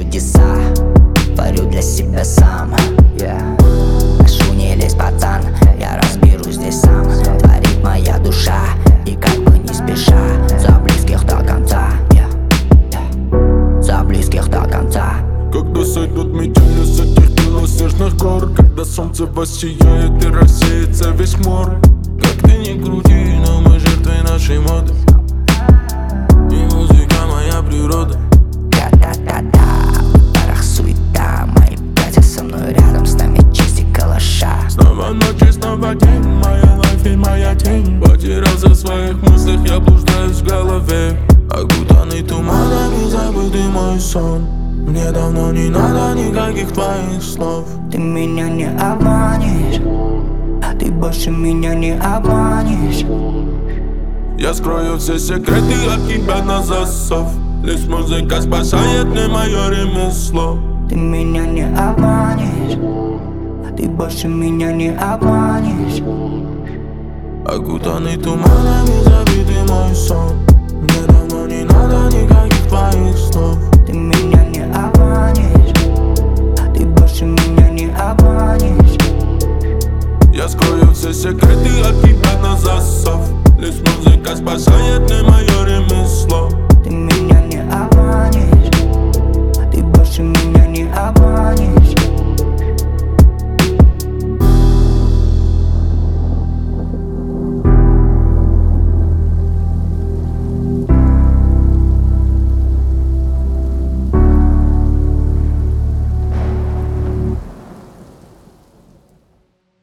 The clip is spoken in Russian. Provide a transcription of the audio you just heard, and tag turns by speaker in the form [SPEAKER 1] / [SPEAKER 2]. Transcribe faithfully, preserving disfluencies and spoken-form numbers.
[SPEAKER 1] чудеса творю для себя сам. yeah. Прошу, не лезь, пацан, я разберусь здесь сам. Творит моя душа, и как бы не спеша, за близких до конца, yeah. Yeah. За близких до конца.
[SPEAKER 2] Когда сойдут метели с этих белоснежных гор, когда солнце воссияет и рассеется весь мор. Как ты ни крути, но мы жертвы нашей моды, и музыка моя природа.
[SPEAKER 1] Та-та-та-та, в парах суета, мои братья со мной рядом, с нами честь и калаша.
[SPEAKER 2] Снова ночь и снова день, моя лайф и моя тень. Потерялся в своих мыслях, я блуждаюсь в голове, окутанный туманами, забытый мой сон. Мне давно не надо никаких твоих слов.
[SPEAKER 1] Ты меня не обманешь, ты больше меня не обманешь.
[SPEAKER 2] Я скрою все секреты от тебя на засов. Лишь музыка спасает мне мое ремесло.
[SPEAKER 1] Ты меня не обманешь, ты больше меня не обманешь.
[SPEAKER 2] Окутанный туманами, забитый мой сон. Мне давно не надо никаких твоих слов.
[SPEAKER 1] Ты меня не обманешь, ты больше меня не обманешь.
[SPEAKER 2] Я скрою все секреты от тебя на засов. Лишь музыка спасает мне мое ремесло.
[SPEAKER 1] Ты меня